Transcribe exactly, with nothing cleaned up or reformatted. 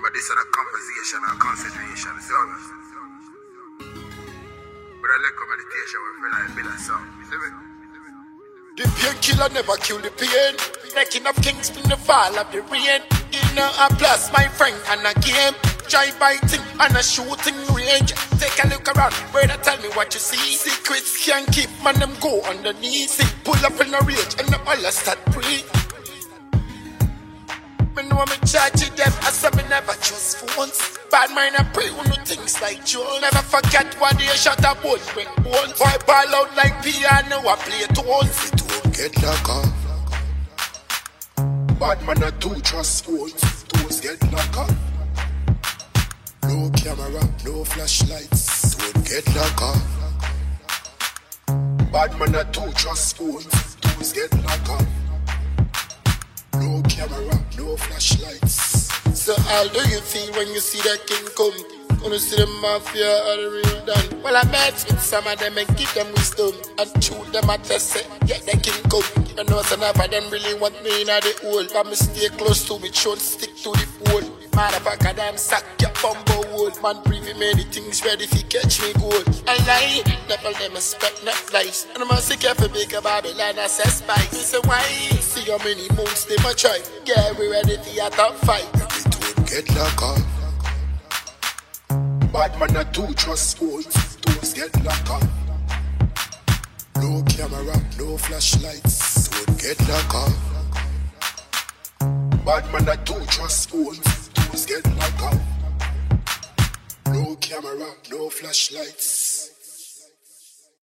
But this is a conversation and concentration, so but I like meditation we feel like build a song. See me? The painkiller never kill the pain. Breaking of kings in the fall of the rain. You know a plus, my friend, and a game. Try biting and a shooting range. Take a look around, brother, tell me what you see. Secrets can't keep, man, them go underneath. See, pull up in a rage and the all start breathe. Me know me charge them, I said me never choose phones. Bad mind I pray on no things like Jones. Never forget what they shot a bone, bring bones. Boy ball out like piano, I play tones. It won't get locked off. Bad man I do trust phones, toes get locked off. No camera, no flashlights, don't get locked off. Bad man I do trust phones, toes get locked off. No camera, no flashlights. So how do you feel when you see that king come? Gonna see the mafia or the real done? Well I met with some of them and give them wisdom and shoot them at the set, get the king come. You know some of them really want me in the hole, but me stay close to me, don't stick to the pole. Motherfucker them sack your bumbo hole. Man briefing many things ready if you catch me gold. I lie, never them expect not flies. And I'm a sick of a bigger Babylon I say spice. Me say why? See how many moons they might try. Yeah, we ready for your top fight. It won't get locked off. Bad man I do trust phones, toes get locked off. No camera, no flashlights, don't get locked off. Bad man I do trust phones, toes get locked off. No camera, no flashlights.